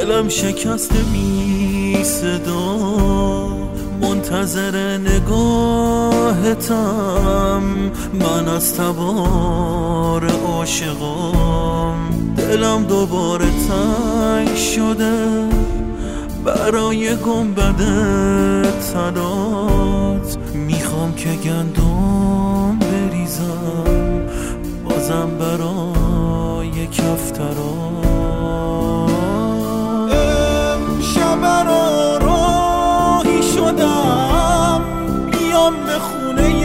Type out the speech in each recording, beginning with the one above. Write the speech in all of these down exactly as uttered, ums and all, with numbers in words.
دلم شکسته می صدا، منتظر نگاهتم، من از تبار عاشقام. دلم دوباره تنگ شده برای گنبد طلات، میخوام که گندم بریزم بازم برای کفترات. امشب را راهی شدم بیام به خونه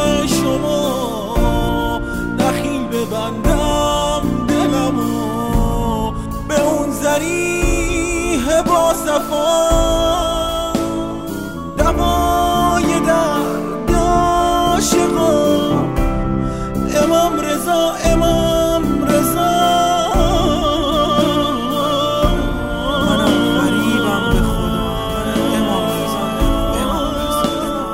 شما، نخیل ببندم دلمو به اون ذریح با صفا، دوای درد عاشقا امام رضا امام رضا. منم غریبم به خدا، امام رضا امام رضا.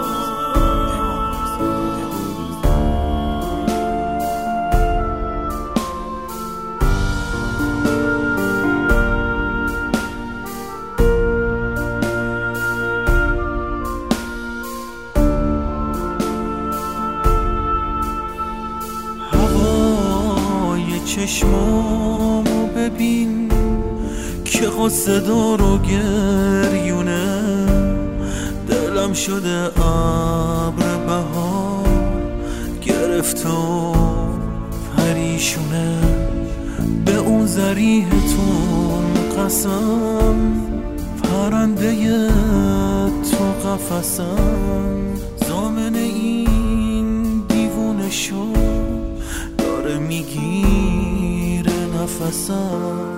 چشمامو ببین که غصه دار و گریونه، دلم شده ابر بهار گرفت و پریشونه. به اون ذریحتون قسم، پرنده تو قفسم، ضامن این دیوونه شو داره میگیره نفسم.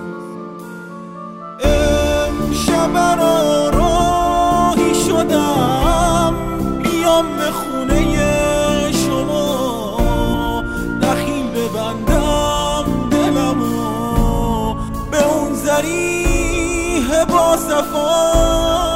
امشب را راهی شدم بیام به خونه شما، نخیل ببندم دلمو به اون ذریح با صفا،